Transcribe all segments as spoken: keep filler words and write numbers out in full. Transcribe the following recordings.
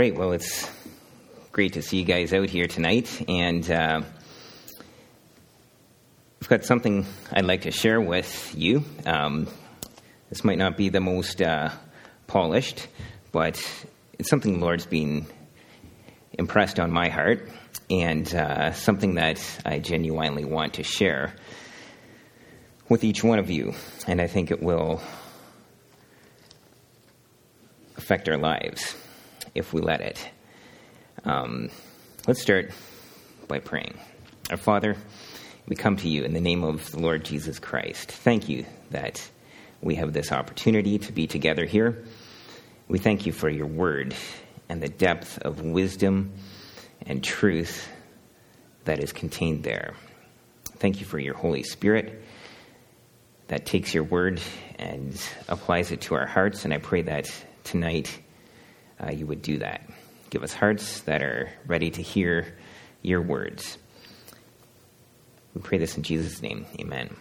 right, well, it's great to see you guys out here tonight, and uh, I've got something I'd like to share with you. Um, this might not be the most uh, polished, but it's something the Lord's been impressed on my heart, and uh, something that I genuinely want to share with each one of you, and I think it will affect our lives if we let it. Um, let's start by praying. Our Father, we come to you in the name of the Lord Jesus Christ. Thank you that we have this opportunity to be together here. We thank you for your word and the depth of wisdom and truth that is contained there. Thank you for your Holy Spirit that takes your word and applies it to our hearts, and I pray that tonight uh, you would do that. Give us hearts that are ready to hear your words. We pray this in Jesus' name. Amen.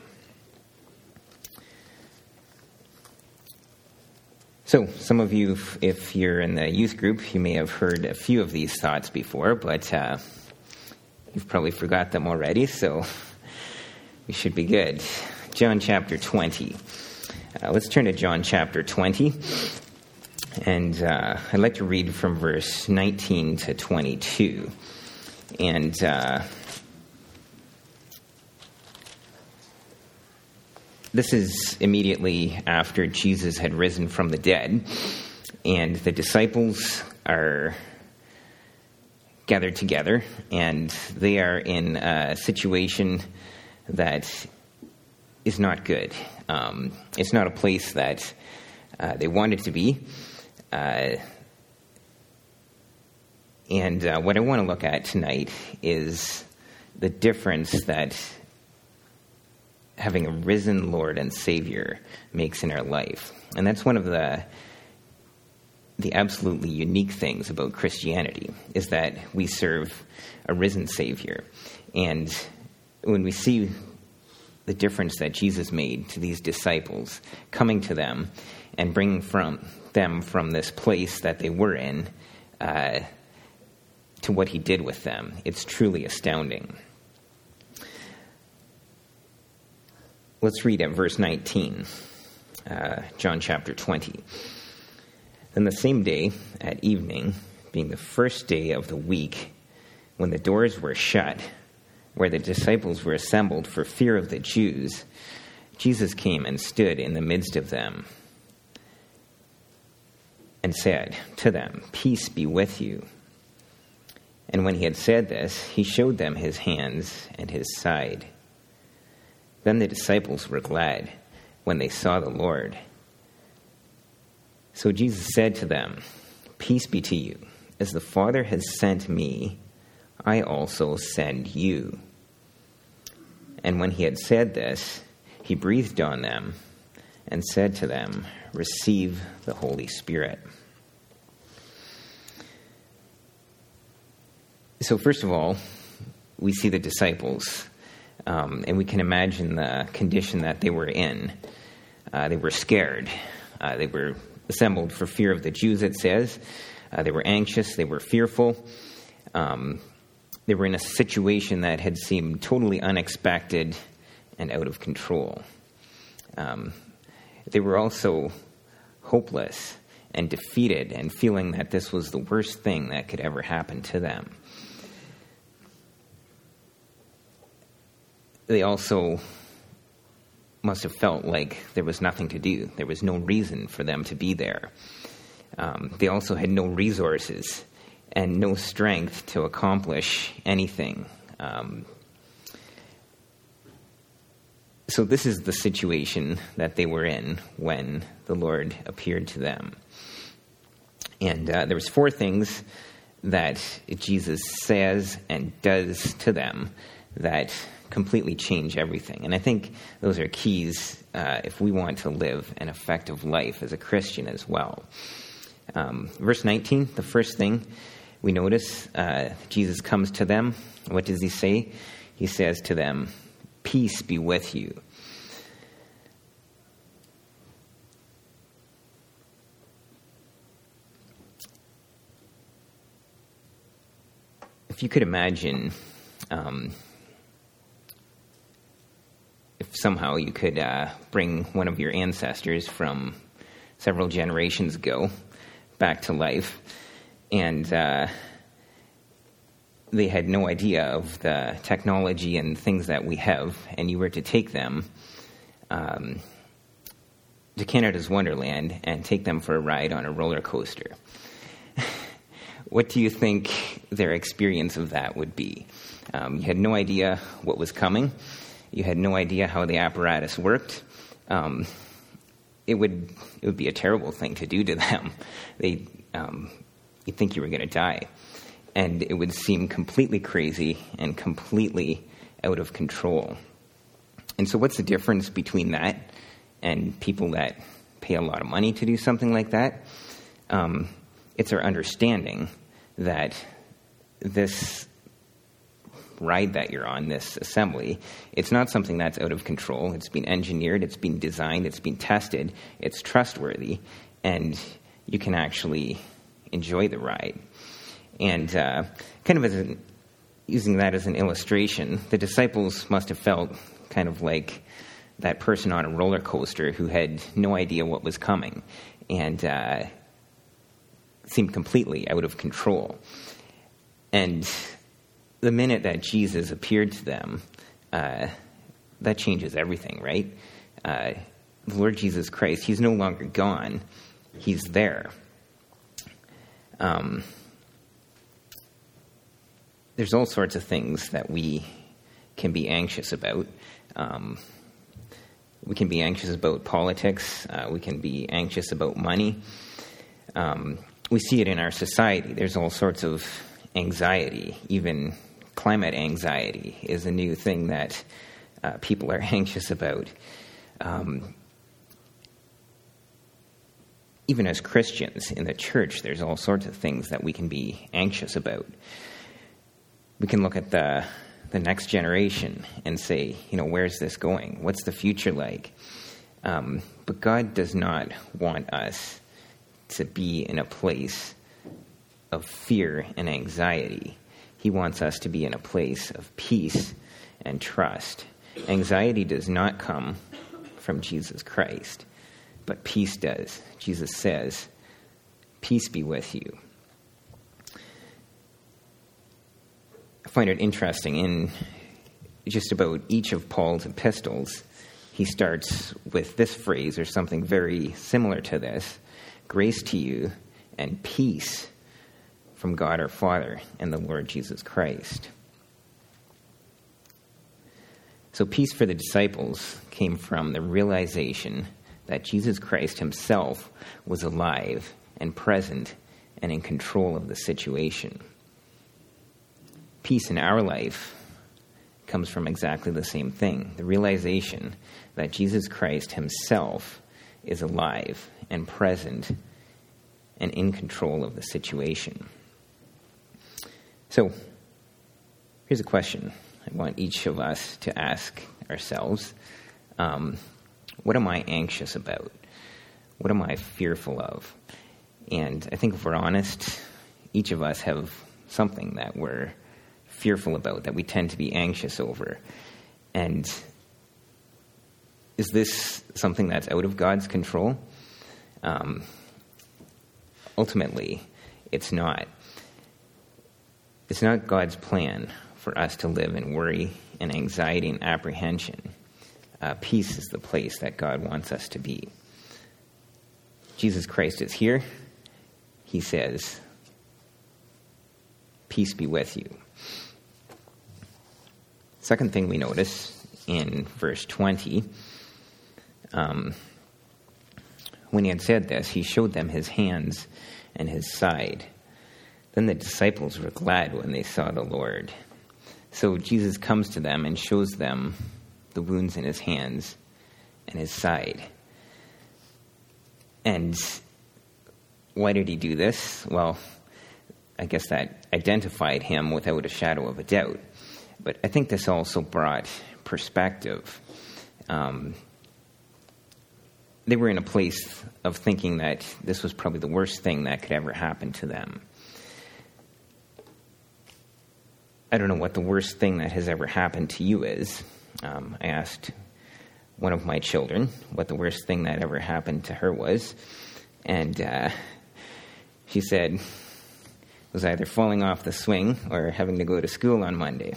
So, some of you, if you're in the youth group, you may have heard a few of these thoughts before, but uh, you've probably forgot them already, so we should be good. John chapter twenty. Uh, let's turn to John chapter twenty. And uh, I'd like to read from verse nineteen to twenty-two. And uh, this is immediately after Jesus had risen from the dead. And the disciples are gathered together. And they are in a situation that is not good. Um, it's not a place that uh, they wanted to be. Uh, and uh, what I want to look at tonight is the difference that having a risen Lord and Savior makes in our life. And that's one of the the absolutely unique things about Christianity, is that we serve a risen Savior. And when we see the difference that Jesus made to these disciples, coming to them and bringing from them from this place that they were in uh, to what he did with them, it's truly astounding. Let's read at verse nineteen, uh, John chapter twenty. Then the same day at evening, being the first day of the week, when the doors were shut, where the disciples were assembled for fear of the Jews, Jesus came and stood in the midst of them and said to them, "Peace be with you." And when he had said this, he showed them his hands and his side. Then the disciples were glad when they saw the Lord. So Jesus said to them, "Peace be to you. As the Father has sent me, I also send you." And when he had said this, he breathed on them and said to them, "Receive the Holy Spirit." So first of all, we see the disciples, um, and we can imagine the condition that they were in. Uh, they were scared. Uh, they were assembled for fear of the Jews, it says. Uh, they were anxious. They were fearful. Um, they were in a situation that had seemed totally unexpected and out of control. Um, they were also hopeless and defeated and feeling that this was the worst thing that could ever happen to them. They also must have felt like there was nothing to do. There was no reason for them to be there. Um, they also had no resources and no strength to accomplish anything. Um, so this is the situation that they were in when the Lord appeared to them. And uh, there was four things that Jesus says and does to them that completely change everything. And I think those are keys uh, if we want to live an effective life as a Christian as well. Um, verse nineteen, the first thing we notice, uh, Jesus comes to them. What does he say? He says to them, "Peace be with you." if you could imagine, um, if somehow you could uh, bring one of your ancestors from several generations ago back to life, and uh, they had no idea of the technology and things that we have, and you were to take them um, to Canada's Wonderland and take them for a ride on a roller coaster. What do you think their experience of that would be? Um, you had no idea what was coming. You had no idea how the apparatus worked. Um, it would it would be a terrible thing to do to them. They um, you'd think you were going to die. And it would seem completely crazy and completely out of control. And so what's the difference between that and people that pay a lot of money to do something like that? Um, it's our understanding that this ride that you're on, this assembly, it's not something that's out of control. It's been engineered, it's been designed, it's been tested, it's trustworthy, and you can actually enjoy the ride. And uh, kind of as an, using that as an illustration, the disciples must have felt kind of like that person on a roller coaster who had no idea what was coming and uh, seemed completely out of control. And the minute that Jesus appeared to them, uh, that changes everything, right? Uh, the Lord Jesus Christ, he's no longer gone. He's there. Um, there's all sorts of things that we can be anxious about. Um, we can be anxious about politics. Uh, we can be anxious about money. Um, we see it in our society. There's all sorts of anxiety. Even climate anxiety is a new thing that uh, people are anxious about. Um, even as Christians in the church, there's all sorts of things that we can be anxious about. We can look at the the next generation and say, you know, where's this going? What's the future like? Um, but God does not want us to be in a place of fear and anxiety. He wants us to be in a place of peace and trust. Anxiety does not come from Jesus Christ, but peace does. Jesus says, peace be with you. I find it interesting in just about each of Paul's epistles, he starts with this phrase or something very similar to this: grace to you and peace from God our Father and the Lord Jesus Christ. So peace for the disciples came from the realization that Jesus Christ himself was alive and present and in control of the situation. Peace in our life comes from exactly the same thing, the realization that Jesus Christ himself is alive and present and in control of the situation. So, here's a question I want each of us to ask ourselves. Um, what am I anxious about? What am I fearful of? And I think if we're honest, each of us have something that we're fearful about, that we tend to be anxious over. And is this something that's out of God's control? Um, ultimately, it's not. It's not God's plan for us to live in worry and anxiety and apprehension. Uh, peace is the place that God wants us to be. Jesus Christ is here. He says, peace be with you. Second thing we notice in verse twenty, um, when he had said this, he showed them his hands and his side. Then the disciples were glad when they saw the Lord. So Jesus comes to them and shows them the wounds in his hands and his side. And why did he do this? Well, I guess that identified him without a shadow of a doubt. But I think this also brought perspective. Um, they were in a place of thinking that this was probably the worst thing that could ever happen to them. I don't know what the worst thing that has ever happened to you is. Um, I asked one of my children what the worst thing that ever happened to her was. And uh, she said it was either falling off the swing or having to go to school on Monday.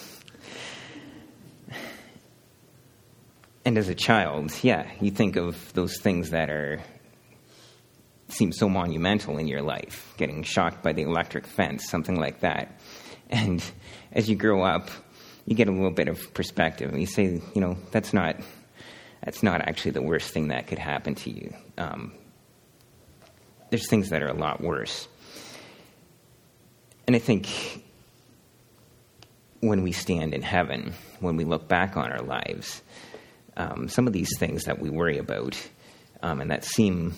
And as a child, yeah, you think of those things that are seem so monumental in your life, getting shocked by the electric fence, something like that. And as you grow up, you get a little bit of perspective, and you say, you know, that's not that's not actually the worst thing that could happen to you. Um, there's things that are a lot worse. And I think when we stand in heaven, when we look back on our lives, um, some of these things that we worry about um, and that seem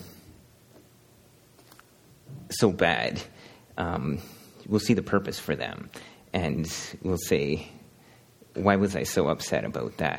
so bad, um, we'll see the purpose for them. And we'll say, why was I so upset about that?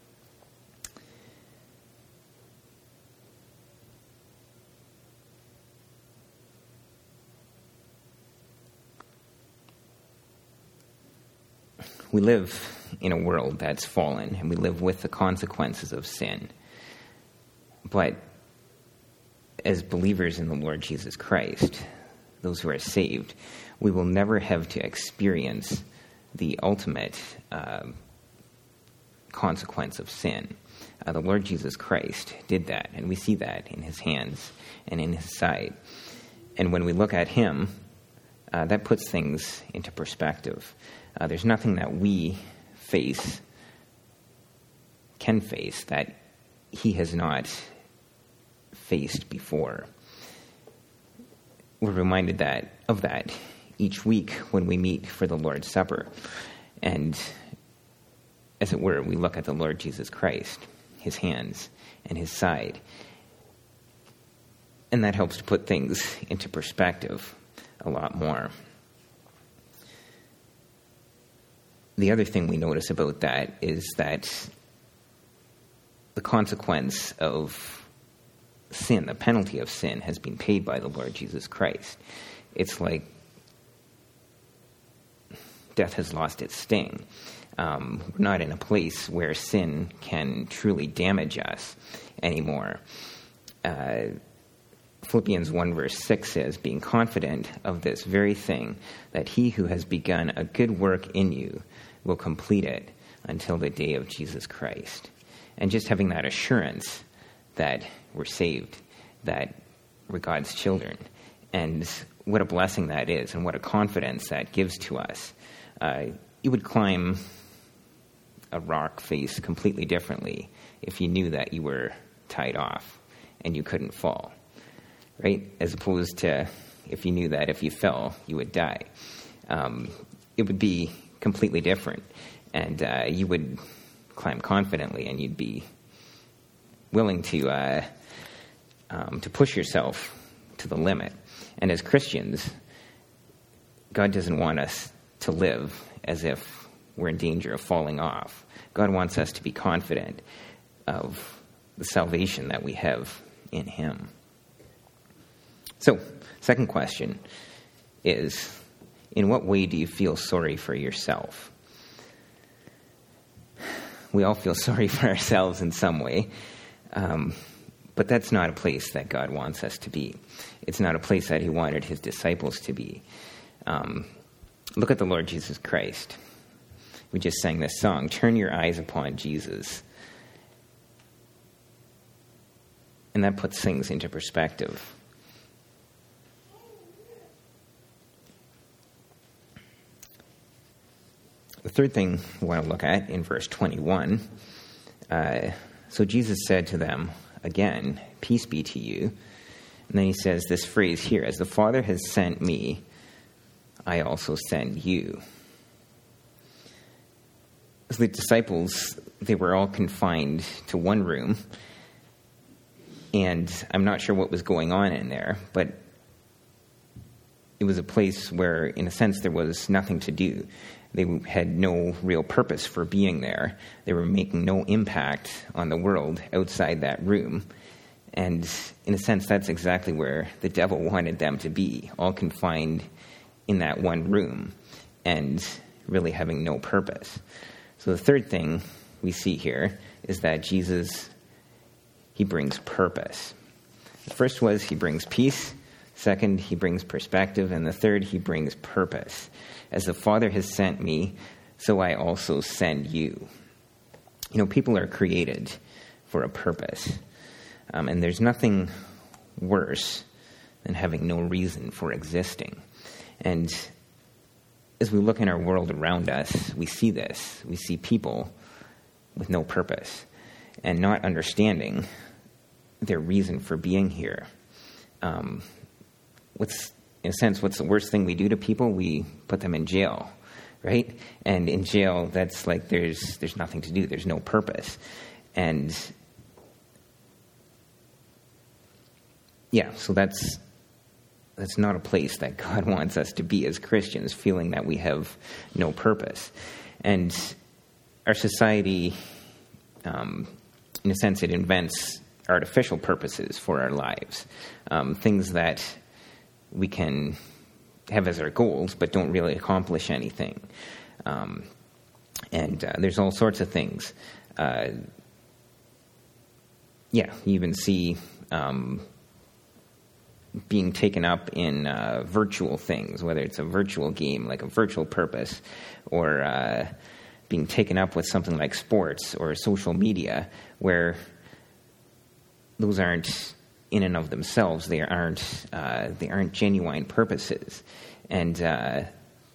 We live in a world that's fallen, and we live with the consequences of sin. But as believers in the Lord Jesus Christ, those who are saved, we will never have to experience the ultimate uh, consequence of sin. Uh, the Lord Jesus Christ did that, and we see that in his hands and in his side. And when we look at him, uh, that puts things into perspective. Uh, there's nothing that we face, can face, that he has not faced before. We're reminded that of that each week when we meet for the Lord's Supper. And as it were, we look at the Lord Jesus Christ, his hands and his side. And that helps to put things into perspective a lot more. The other thing we notice about that is that the consequence of sin, the penalty of sin, has been paid by the Lord Jesus Christ. It's like death has lost its sting. Um, we're not in a place where sin can truly damage us anymore. Uh, Philippians one verse six says, being confident of this very thing, that he who has begun a good work in you will complete it until the day of Jesus Christ. And just having that assurance that we're saved, that we're God's children, and what a blessing that is, and what a confidence that gives to us. Uh, you would climb a rock face completely differently if you knew that you were tied off and you couldn't fall, right? As opposed to if you knew that if you fell, you would die. Um, it would be completely different, and uh, you would climb confidently, and you'd be willing to uh, um, to push yourself to the limit. And as Christians, God doesn't want us to live as if we're in danger of falling off. God wants us to be confident of the salvation that we have in him. So, second question is, in what way do you feel sorry for yourself? We all feel sorry for ourselves in some way, um, but that's not a place that God wants us to be. It's not a place that he wanted his disciples to be. Um, look at the Lord Jesus Christ. We just sang this song, Turn Your Eyes Upon Jesus. And that puts things into perspective. The third thing we want to look at in verse twenty-one, uh, so Jesus said to them, again, peace be to you. And then he says this phrase here, as the Father has sent me, I also send you. As the disciples, they were all confined to one room, and I'm not sure what was going on in there, but it was a place where, in a sense, there was nothing to do. They had no real purpose for being there. They were making no impact on the world outside that room. And in a sense, that's exactly where the devil wanted them to be, all confined in that one room. And really having no purpose. So the third thing we see here is that Jesus, he brings purpose. The first was he brings peace. Second, he brings perspective. And the third, he brings purpose. As the Father has sent me, so I also send you. You know, people are created for a purpose. Um, and there's nothing worse than having no reason for existing. And as we look in our world around us, we see this. We see people with no purpose and not understanding their reason for being here. Um, what's, in a sense, what's the worst thing we do to people? We put them in jail, right? And in jail, that's like there's there's nothing to do. There's no purpose. And yeah, so that's that's not a place that God wants us to be as Christians, feeling that we have no purpose. And our society, um, in a sense, it invents artificial purposes for our lives, um, things that we can have as our goals, but don't really accomplish anything. Um, and uh, there's all sorts of things. Uh, yeah, you even see um, being taken up in uh, virtual things, whether it's a virtual game, like a virtual purpose, or uh, being taken up with something like sports or social media, where those aren't in and of themselves, they aren't uh, they aren't genuine purposes. And uh,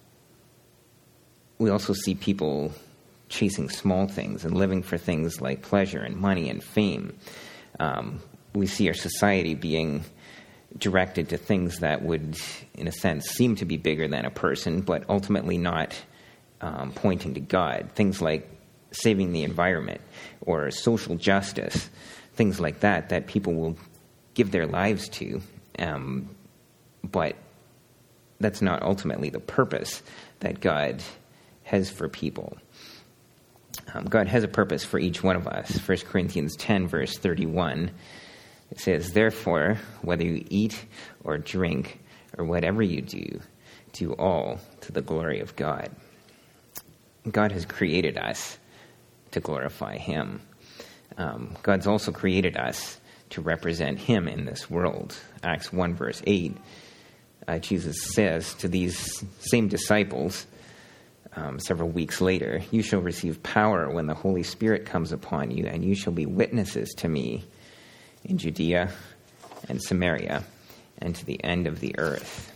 we also see people chasing small things and living for things like pleasure and money and fame. Um, we see our society being directed to things that would, in a sense, seem to be bigger than a person, but ultimately not um, pointing to God. Things like saving the environment or social justice, things like that, that people will give their lives to, um, but that's not ultimately the purpose that God has for people. Um, God has a purpose for each one of us. First Corinthians ten, verse thirty-one, it says, "Therefore, whether you eat or drink or whatever you do, do all to the glory of God." God has created us to glorify Him. Um, God's also created us to represent Him in this world. Acts one, verse eight, uh, Jesus says to these same disciples um, several weeks later, "You shall receive power when the Holy Spirit comes upon you, and you shall be witnesses to me in Judea and Samaria and to the end of the earth."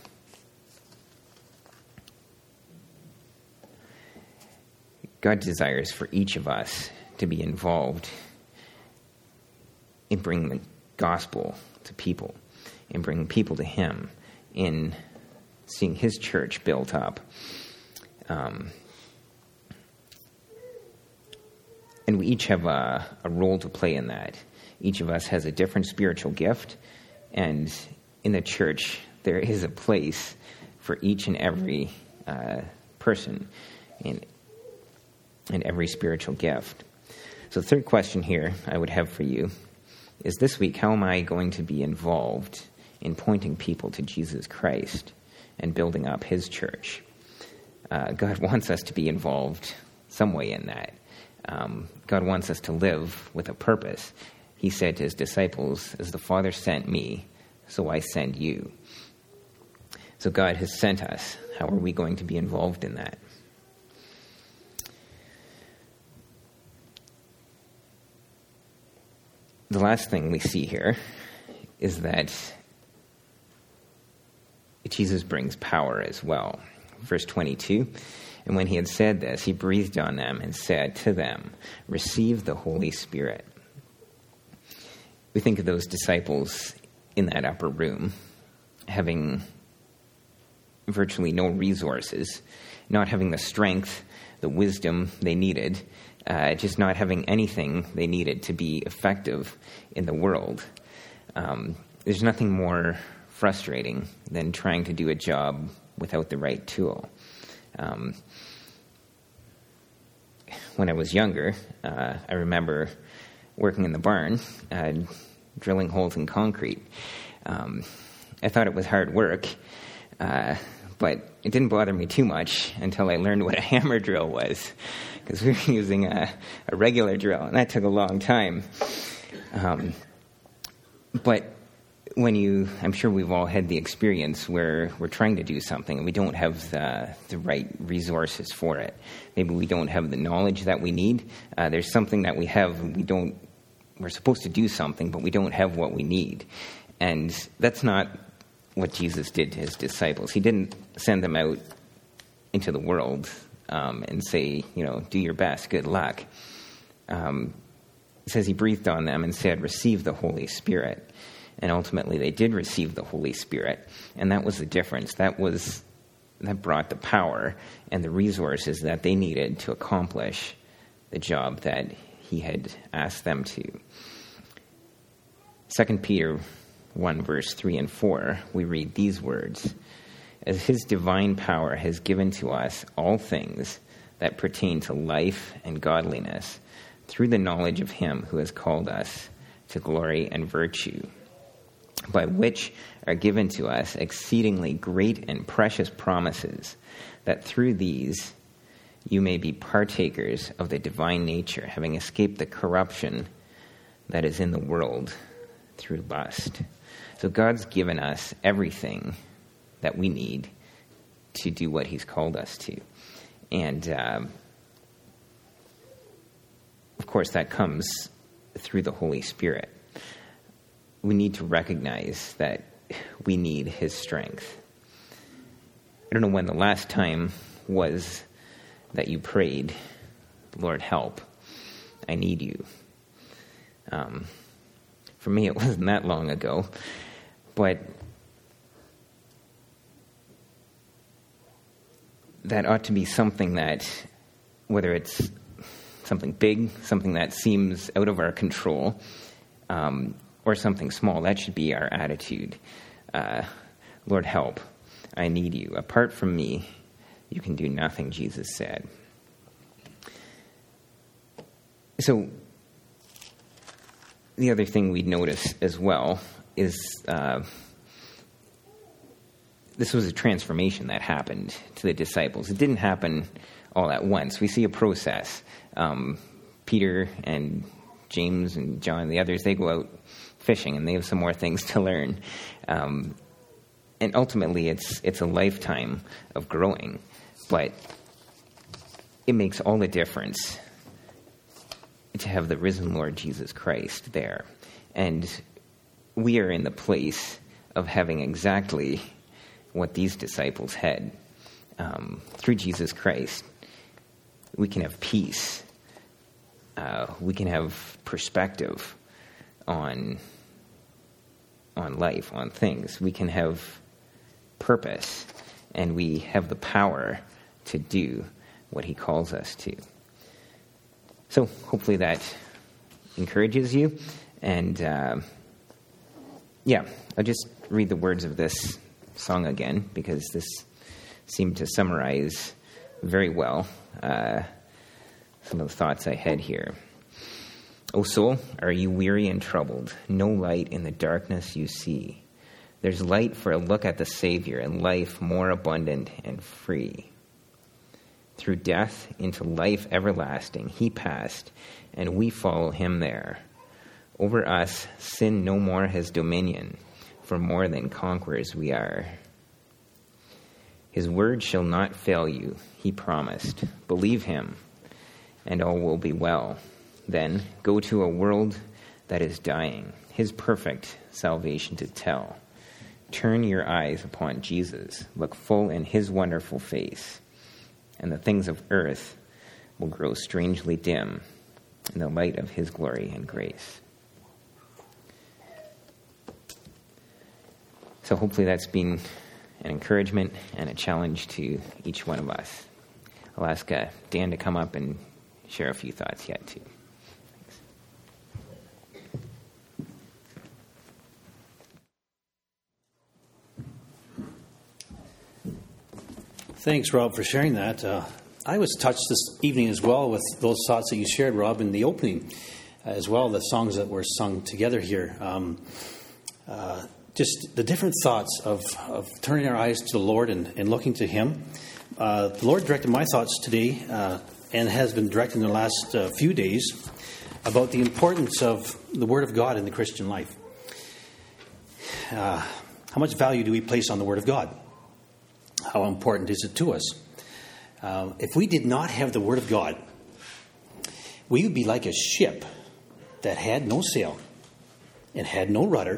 God desires for each of us to be involved in bringing the gospel to people, in bringing people to Him, in seeing His church built up. Um, and we each have a, a role to play in that. Each of us has a different spiritual gift, and in the church, there is a place for each and every uh, person in, in every spiritual gift. So the third question here I would have for you is this week, how am I going to be involved in pointing people to Jesus Christ and building up His church? Uh, God wants us to be involved some way in that. Um, God wants us to live with a purpose. He said to His disciples, "As the Father sent me, so I send you." So God has sent us. How are we going to be involved in that? The last thing we see here is that Jesus brings power as well. Verse twenty-two, "And when He had said this, He breathed on them and said to them, 'Receive the Holy Spirit.'" We think of those disciples in that upper room having virtually no resources, not having the strength, the wisdom they needed, uh, just not having anything they needed to be effective in the world. Um, there's nothing more frustrating than trying to do a job without the right tool. Um, when I was younger, uh, I remember working in the barn, uh, drilling holes in concrete. Um, I thought it was hard work, uh, but it didn't bother me too much until I learned what a hammer drill was, because we were using a, a regular drill, and that took a long time. Um, but when you, I'm sure we've all had the experience where we're trying to do something and we don't have the, the right resources for it. Maybe we don't have the knowledge that we need. Uh, there's something that we have, and we don't, we're supposed to do something, but we don't have what we need. And that's not what Jesus did to his disciples. He didn't send them out into the world um, and say, you know, do your best, good luck. Um, it says he breathed on them and said, receive the Holy Spirit. And ultimately they did receive the Holy Spirit. And that was the difference. That was, that brought the power and the resources that they needed to accomplish the job that he had asked them to. Second Peter one, verse three and four, we read these words, as his divine power has given to us all things that pertain to life and godliness, through the knowledge of him who has called us to glory and virtue, by which are given to us exceedingly great and precious promises, that through these you may be partakers of the divine nature, having escaped the corruption that is in the world through lust. So God's given us everything that we need to do what he's called us to. And, um, of course, that comes through the Holy Spirit. We need to recognize that we need his strength. I don't know when the last time was that you prayed, Lord, help, I need you. Um, for me, it wasn't that long ago, but that ought to be something that, whether it's something big, something that seems out of our control, um, or something small, that should be our attitude. Uh, Lord, help, I need you. Apart from me, you can do nothing, Jesus said. So, the other thing we notice as well is uh, this was a transformation that happened to the disciples. It didn't happen all at once. We see a process. Um, Peter and James and John and the others, they go out fishing and they have some more things to learn. Um, and ultimately, it's it's a lifetime of growing. But it makes all the difference to have the risen Lord Jesus Christ there. And we are in the place of having exactly what these disciples had. Um, through Jesus Christ, we can have peace. Uh, we can have perspective on, on life, on things. We can have purpose, and we have the power to do what he calls us to. So hopefully that encourages you. And uh, yeah, I'll just read the words of this song again, because this seemed to summarize very well uh, some of the thoughts I had here. O soul, are you weary and troubled? No light in the darkness you see. There's light for a look at the Savior, and life more abundant and free. Through death into life everlasting he passed, and we follow him there. Over us sin no more has dominion, for more than conquerors we are. His word shall not fail you, he promised. Believe him, and all will be well. Then go to a world that is dying, his perfect salvation to tell. Turn your eyes upon Jesus, look full in his wonderful face, and the things of earth will grow strangely dim in the light of his glory and grace. So hopefully that's been an encouragement and a challenge to each one of us. I'll ask uh, Dan to come up and share a few thoughts yet too. Thanks, Rob, for sharing that. Uh, I was touched this evening as well with those thoughts that you shared, Rob, in the opening, as well, the songs that were sung together here. Um, uh, just the different thoughts of, of turning our eyes to the Lord and, and looking to Him. Uh, the Lord directed my thoughts today uh, and has been directing the last uh, few days about the importance of the Word of God in the Christian life. Uh, how much value do we place on the Word of God? How important is it to us? Uh, if we did not have the Word of God, we would be like a ship that had no sail and had no rudder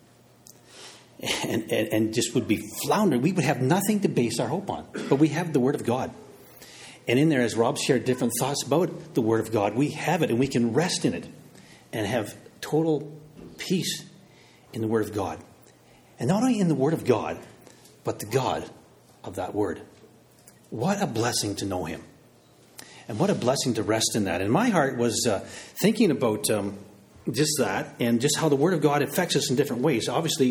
and, and, and just would be floundering. We would have nothing to base our hope on. But we have the Word of God. And in there, as Rob shared different thoughts about the Word of God, we have it and we can rest in it and have total peace in the Word of God. And not only in the Word of God, but the God of that Word. What a blessing to know Him. And what a blessing to rest in that. And my heart was uh, thinking about um, just that and just how the Word of God affects us in different ways. Obviously,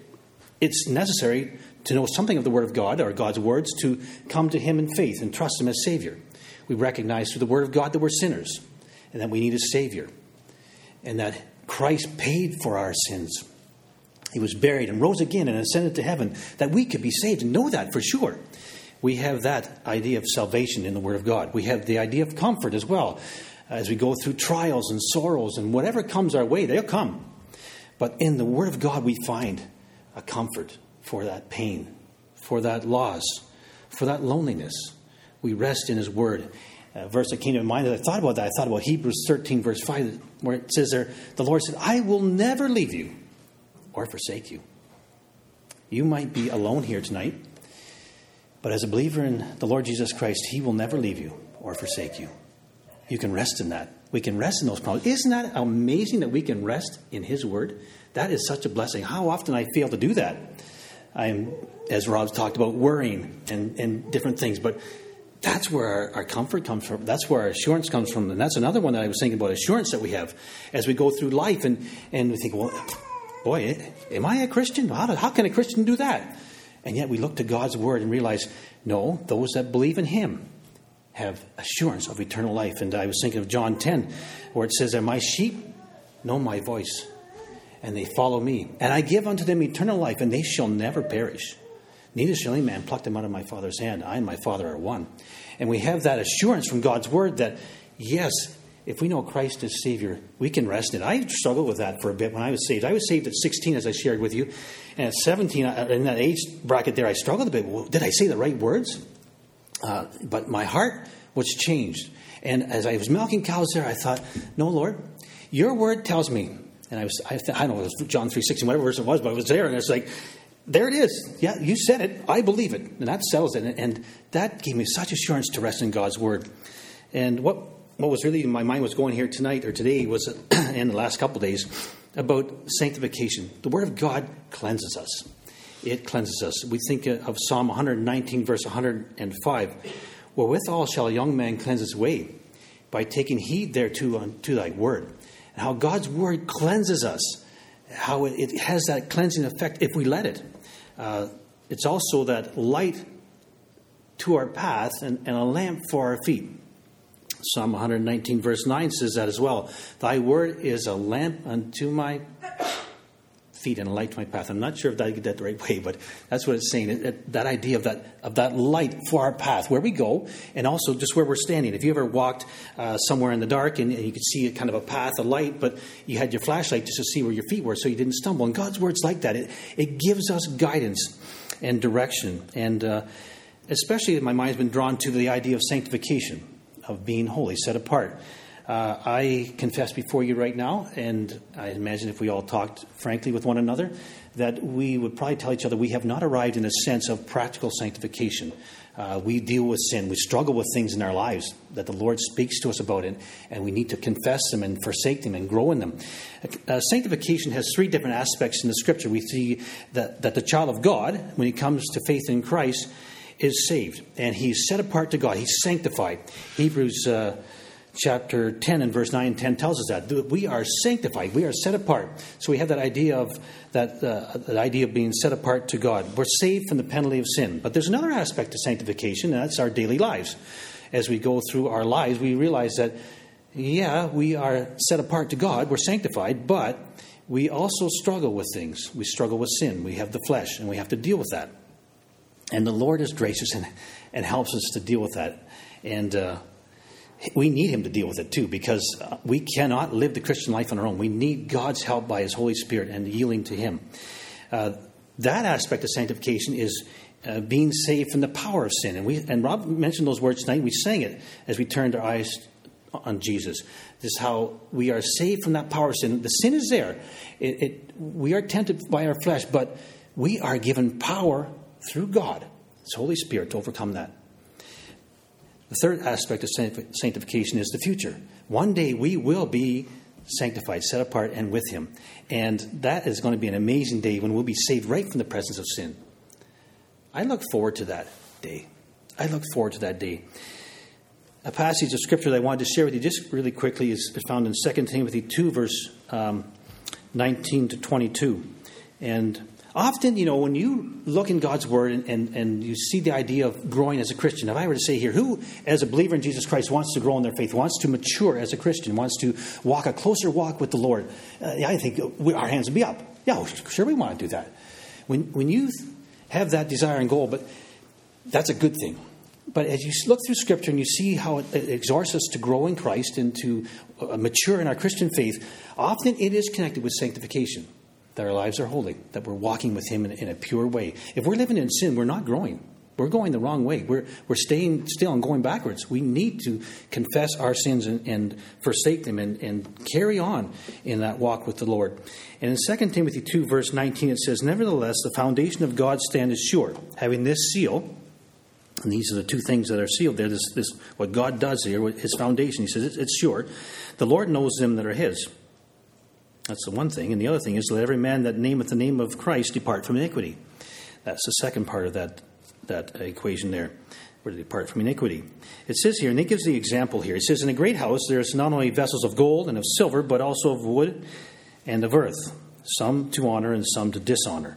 it's necessary to know something of the Word of God, or God's words, to come to Him in faith and trust Him as Savior. We recognize through the Word of God that we're sinners and that we need a Savior. And that Christ paid for our sins. He was buried and rose again and ascended to heaven that we could be saved and know that for sure. We have that idea of salvation in the Word of God. We have the idea of comfort as well. As we go through trials and sorrows and whatever comes our way, they'll come. But in the Word of God, we find a comfort for that pain, for that loss, for that loneliness. We rest in His Word. A verse that came to mind as I thought about that, I thought about Hebrews thirteen, verse five, where it says there, the Lord said, I will never leave you or forsake you. You might be alone here tonight, but as a believer in the Lord Jesus Christ, He will never leave you or forsake you. You can rest in that. We can rest in those promises. Isn't that amazing that we can rest in His Word? That is such a blessing. How often I fail to do that. I'm, as Rob's talked about, worrying and, and different things. But that's where our, our comfort comes from. That's where our assurance comes from. And that's another one that I was thinking about, assurance that we have as we go through life. And, and we think, well, boy, am I a Christian? How, do, how can a Christian do that? And yet we look to God's Word and realize, no, those that believe in Him have assurance of eternal life. And I was thinking of John ten, where it says that my sheep know my voice, and they follow me. And I give unto them eternal life, and they shall never perish. Neither shall any man pluck them out of my Father's hand. I and my Father are one. And we have that assurance from God's Word that, yes, if we know Christ as Savior, we can rest in it. I struggled with that for a bit when I was saved. I was saved at sixteen, as I shared with you. And at seventeen, in that age bracket there, I struggled a bit. Well, did I say the right words? Uh, but my heart was changed. And as I was milking cows there, I thought, no, Lord, your Word tells me. And I was, I, th- I don't know, it was John three sixteen, whatever verse it was, but it was there. And it's like, there it is. Yeah, you said it. I believe it. And that settles it. And that gave me such assurance to rest in God's Word. And what what was really in my mind was going here tonight or today was, in the last couple of days, about sanctification. The Word of God cleanses us. It cleanses us. We think of Psalm one nineteen, verse one hundred five. Wherewithal shall a young man cleanse his way? By taking heed thereto unto thy word. And how God's Word cleanses us. How it, it has that cleansing effect if we let it. Uh, it's also that light to our path and, and a lamp for our feet. Psalm one nineteen, verse nine says that as well. Thy word is a lamp unto my feet and a light to my path. I'm not sure if I get that the right way, but that's what it's saying. It, it, that idea of that of that light for our path, where we go, and also just where we're standing. If you ever walked uh, somewhere in the dark and, and you could see a kind of a path of light, but you had your flashlight just to see where your feet were so you didn't stumble. And God's Word's like that. It, it gives us guidance and direction. And uh, especially my mind's been drawn to the idea of sanctification, of being holy, set apart. Uh, I confess before you right now, and I imagine if we all talked frankly with one another, that we would probably tell each other we have not arrived in a sense of practical sanctification. Uh, we deal with sin. We struggle with things in our lives that the Lord speaks to us about, it, and we need to confess them and forsake them and grow in them. Uh, sanctification has three different aspects in the Scripture. We see that, that the child of God, when he comes to faith in Christ, is saved, and he's set apart to God. He's sanctified. Hebrews uh, chapter ten and verse nine and ten tells us that we are sanctified. We are set apart. So we have that idea of that, uh, that idea of being set apart to God. We're saved from the penalty of sin. But there's another aspect to sanctification, and that's our daily lives. As we go through our lives, we realize that, yeah, we are set apart to God. We're sanctified, but we also struggle with things. We struggle with sin. We have the flesh, and we have to deal with that. And the Lord is gracious and, and helps us to deal with that. And uh, we need him to deal with it too, because we cannot live the Christian life on our own. We need God's help by his Holy Spirit and yielding to him. Uh, that aspect of sanctification is uh, being saved from the power of sin. And we and Rob mentioned those words tonight. We sang it as we turned our eyes on Jesus. This is how we are saved from that power of sin. The sin is there. It, it, we are tempted by our flesh, but we are given power through God, his Holy Spirit, to overcome that. The third aspect of sanctification is the future. One day we will be sanctified, set apart, and with him. And that is going to be an amazing day when we'll be saved right from the presence of sin. I look forward to that day. I look forward to that day. A passage of Scripture that I wanted to share with you just really quickly is found in Second Timothy two, verse um, nineteen to twenty-two. And often, you know, when you look in God's Word and, and, and you see the idea of growing as a Christian, if I were to say here, who, as a believer in Jesus Christ, wants to grow in their faith, wants to mature as a Christian, wants to walk a closer walk with the Lord, uh, I think we, our hands would be up. Yeah, sure, we want to do that. When, when you have that desire and goal, but that's a good thing. But as you look through Scripture and you see how it exhorts us to grow in Christ and to mature in our Christian faith, often it is connected with sanctification, that our lives are holy, that we're walking with him in, in a pure way. If we're living in sin, we're not growing. We're going the wrong way. We're we're staying still and going backwards. We need to confess our sins and, and forsake them and, and carry on in that walk with the Lord. And in Second Timothy two, verse nineteen, it says, "Nevertheless, the foundation of God's stand is sure, having this seal." And these are the two things that are sealed there. This, this what God does here, his foundation. He says it's, it's sure. The Lord knows them that are his. That's the one thing. And the other thing is, let every man that nameth the name of Christ depart from iniquity. That's the second part of that, that equation there. We're to depart from iniquity. It says here, and it gives the example here. It says, in a great house there's not only vessels of gold and of silver, but also of wood and of earth, some to honor and some to dishonor.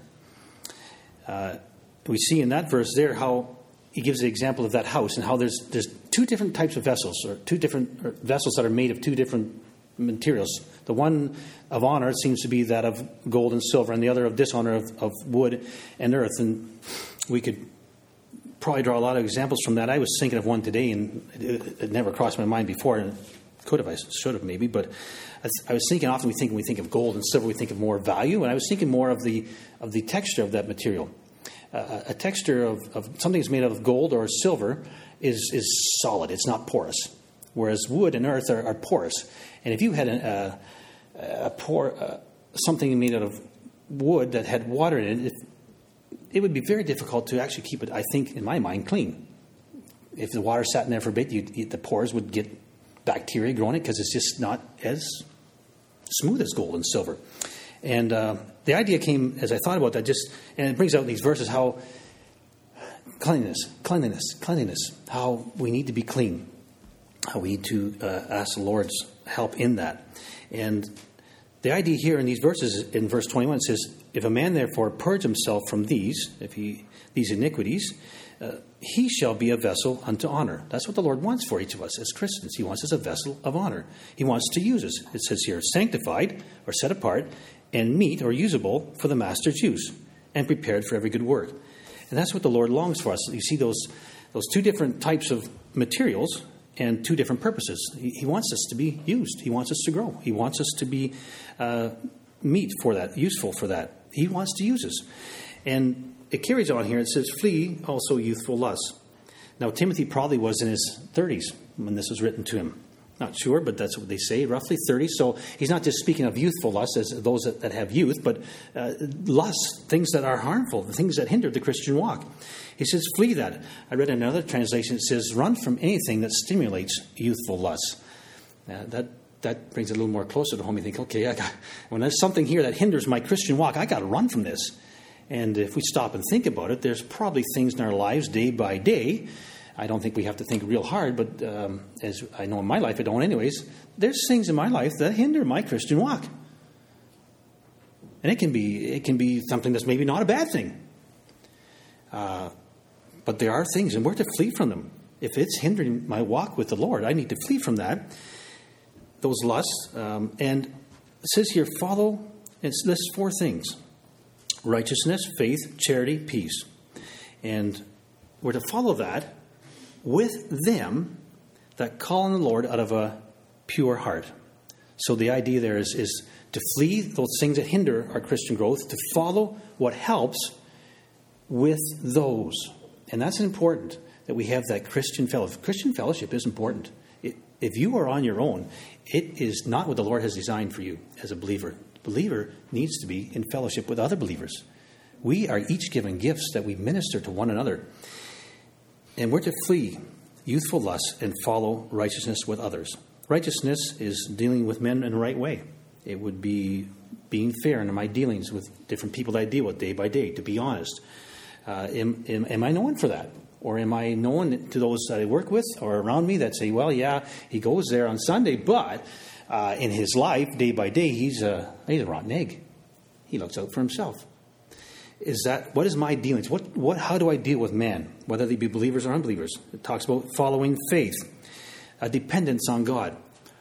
Uh, we see in that verse there how he gives the example of that house and how there's there's two different types of vessels, or two different or vessels that are made of two different materials. The one of honor seems to be that of gold and silver, and the other of dishonor of, of wood and earth. And we could probably draw a lot of examples from that. I was thinking of one today, and it, it never crossed my mind before, and could have, I should have maybe. But I, I was thinking, often we think when we think of gold and silver, we think of more value, and I was thinking more of the of the texture of that material. Uh, a texture of, of something that's made out of gold or silver is is solid. It's not porous. Whereas wood and earth are, are porous. And if you had a, a, a pour, uh, something made out of wood that had water in it, it, it would be very difficult to actually keep it, I think, in my mind, clean. If the water sat in there for a bit, you'd, you, the pores would get bacteria growing it because it's just not as smooth as gold and silver. And uh, the idea came, as I thought about that, just, and it brings out in these verses how cleanliness, cleanliness, cleanliness, how we need to be clean, how we need to uh, ask the Lord's help in that. And the idea here in these verses, in verse twenty-one, it says, if a man therefore purge himself from these, if he these iniquities, uh, he shall be a vessel unto honor. That's what the Lord wants for each of us as Christians. He wants us a vessel of honor. He wants to use us. It says here, sanctified or set apart, and meet or usable for the master's use, and prepared for every good work. And that's what the Lord longs for us. You see those those two different types of materials and two different purposes. He, he wants us to be used. He wants us to grow. He wants us to be uh, meet for that, useful for that. He wants to use us. And it carries on here. It says, flee also youthful lusts. Now, Timothy probably was in his thirties when this was written to him. Not sure, but that's what they say, roughly thirty. So he's not just speaking of youthful lusts as those that, that have youth, but uh, lusts, things that are harmful, the things that hinder the Christian walk. He says, flee that. I read in another translation, it says, run from anything that stimulates youthful lusts. Uh, that that brings it a little more closer to home. You think, okay, I got, when there's something here that hinders my Christian walk, I got to run from this. And if we stop and think about it, there's probably things in our lives day by day. I don't think we have to think real hard, but um, as I know in my life, I don't anyways, there's things in my life that hinder my Christian walk. And it can be it can be something that's maybe not a bad thing. Uh, but there are things, and we're to flee from them. If it's hindering my walk with the Lord, I need to flee from that, those lusts. Um, and it says here, follow It lists four things: righteousness, faith, charity, peace. And we're to follow that with them that call on the Lord out of a pure heart. So the idea there is, is to flee those things that hinder our Christian growth, to follow what helps with those. And that's important, that we have that Christian fellowship. Christian fellowship is important. It, if you are on your own, it is not what the Lord has designed for you as a believer. The believer needs to be in fellowship with other believers. We are each given gifts that we minister to one another. And we're to flee youthful lusts and follow righteousness with others. Righteousness is dealing with men in the right way. It would be being fair in my dealings with different people that I deal with day by day, to be honest. Uh, am, am, am I known for that? Or am I known to those that I work with or around me that say, well, yeah, he goes there on Sunday, but uh, in his life, day by day, he's a, he's a rotten egg. He looks out for himself. Is that, what is my dealings? What, what, how do I deal with men, whether they be believers or unbelievers? It talks about following faith, a dependence on God.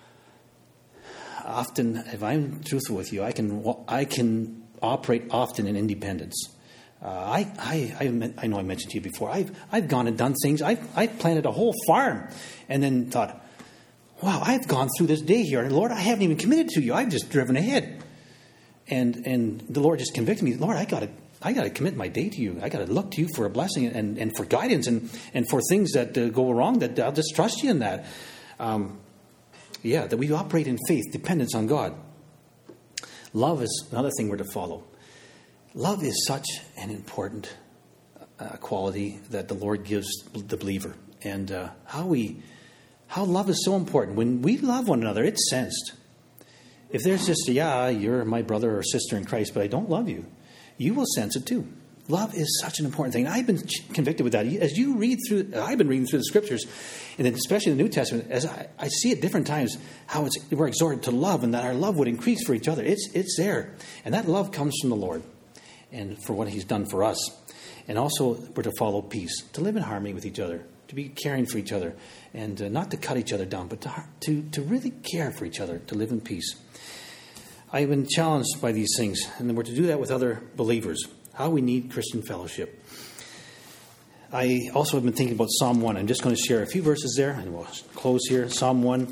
Often, if I'm truthful with you, I can I can operate often in independence. Uh, I, I I I know I mentioned to you before. I've I've gone and done things. I've I've planted a whole farm, and then thought, wow, I've gone through this day here, and Lord, I haven't even committed to you. I've just driven ahead, and and the Lord just convicted me. Lord, I got to I got to commit my day to you. I got to look to you for a blessing and, and for guidance and and for things that uh, go wrong. That I'll just trust you in that. Um, Yeah, that we operate in faith, dependence on God. Love is another thing we're to follow. Love is such an important uh, quality that the Lord gives the believer. And uh, how we, how love is so important. When we love one another, it's sensed. If there's just, yeah, you're my brother or sister in Christ, but I don't love you, you will sense it too. Love is such an important thing. I've been convicted with that. As you read through, I've been reading through the Scriptures, and especially the New Testament, as I, I see at different times how it's, we're exhorted to love and that our love would increase for each other. It's it's there. And that love comes from the Lord and for what He's done for us. And also, we're to follow peace, to live in harmony with each other, to be caring for each other, and uh, not to cut each other down, but to, to, to really care for each other, to live in peace. I've been challenged by these things, and we're to do that with other believers. How we need Christian fellowship. I also have been thinking about Psalm one. I'm just going to share a few verses there, and we'll close here. Psalm one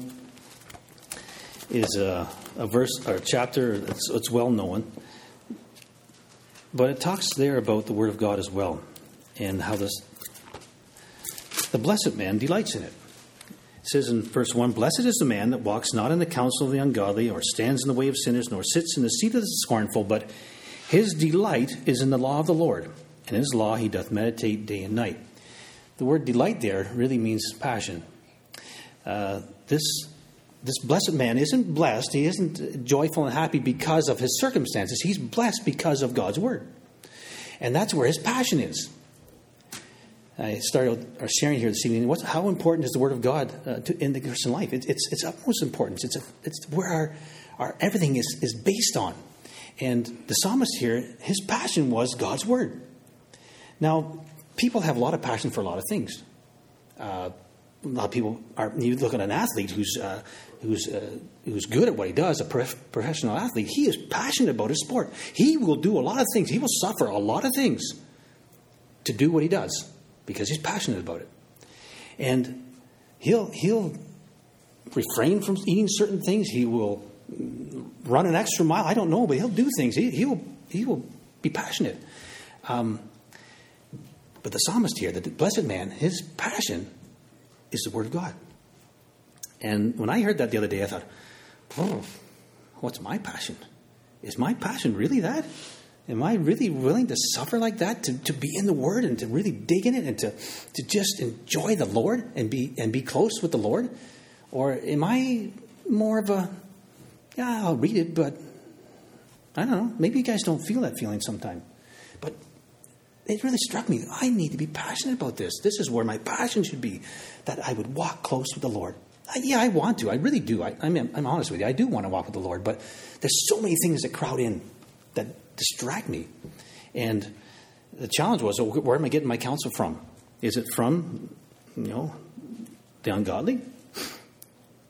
is a, a verse or a chapter that's it's well known, but it talks there about the Word of God as well, and how this the blessed man delights in it. It says in verse one, "Blessed is the man that walks not in the counsel of the ungodly, or stands in the way of sinners, nor sits in the seat of the scornful, but his delight is in the law of the Lord, and in his law he doth meditate day and night." The word delight there really means passion. Uh, this this blessed man isn't blessed, he isn't joyful and happy because of his circumstances. He's blessed because of God's word. And that's where his passion is. I started sharing here this evening, what's, how important is the word of God uh, to, in the Christian life? It, it's it's utmost importance. It's, a, it's where our, our everything is, is based on. And the psalmist here, his passion was God's word. Now, people have a lot of passion for a lot of things. Uh, a lot of people are. You look at an athlete who's uh, who's uh, who's good at what he does, a prof- professional athlete. He is passionate about his sport. He will do a lot of things. He will suffer a lot of things to do what he does because he's passionate about it. And he'll he'll refrain from eating certain things. He will run an extra mile. I don't know, but he'll do things. He, he will he will be passionate. Um, but the psalmist here, the blessed man, his passion is the word of God. And when I heard that the other day, I thought, oh, what's my passion? Is my passion really that? Am I really willing to suffer like that, to, to be in the Word and to really dig in it and to, to just enjoy the Lord and be and be close with the Lord? Or am I more of a, yeah, I'll read it, but I don't know. Maybe you guys don't feel that feeling sometime. But it really struck me. I need to be passionate about this. This is where my passion should be, that I would walk close with the Lord. I, yeah, I want to. I really do. I, I'm, I'm honest with you. I do want to walk with the Lord, but there's so many things that crowd in that distract me. And the challenge was, where am I getting my counsel from? Is it from, you know, the ungodly?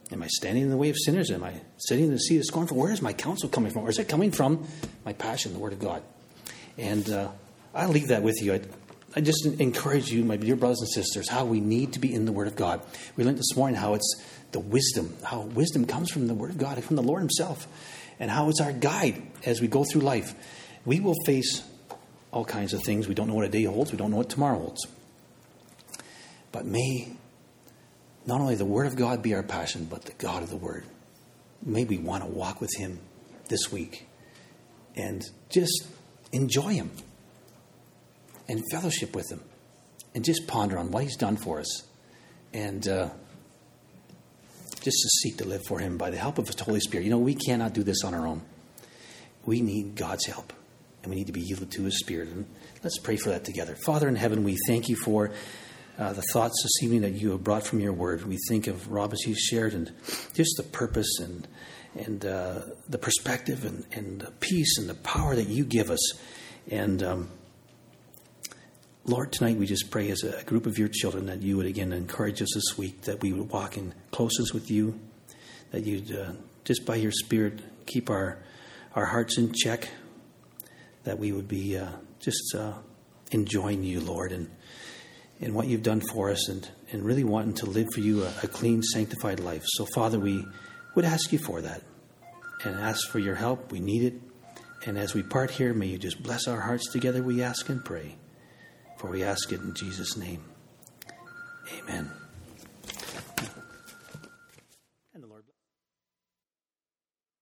Am I standing in the way of sinners? Am I sitting in the seat of scornful? Where is my counsel coming from? Or is it coming from my passion, the Word of God? And uh, I'll leave that with you. I, I just encourage you, my dear brothers and sisters, how we need to be in the Word of God. We learned this morning how it's the wisdom, how wisdom comes from the Word of God, from the Lord Himself, and how it's our guide as we go through life. We will face all kinds of things. We don't know what a day holds. We don't know what tomorrow holds. But may not only the Word of God be our passion, but the God of the Word. May we want to walk with Him this week and just enjoy Him and fellowship with Him and just ponder on what He's done for us and uh, just to seek to live for Him by the help of His Holy Spirit. You know, we cannot do this on our own. We need God's help, and we need to be yielded to His Spirit. And let's pray for that together. Father in heaven, we thank You for Uh, the thoughts this evening that You have brought from Your Word. We think of Rob as he's shared, and just the purpose and and uh, the perspective and, and the peace and the power that You give us. And um, Lord, tonight we just pray as a group of Your children that You would again encourage us this week, that we would walk in closeness with You, that You'd uh, just by Your Spirit keep our our hearts in check, that we would be uh, just uh, enjoying You, Lord, and and what You've done for us, and, and really wanting to live for You a, a clean, sanctified life. So, Father, we would ask You for that and ask for Your help. We need it. And as we part here, may You just bless our hearts together, we ask and pray. For we ask it in Jesus' name. Amen.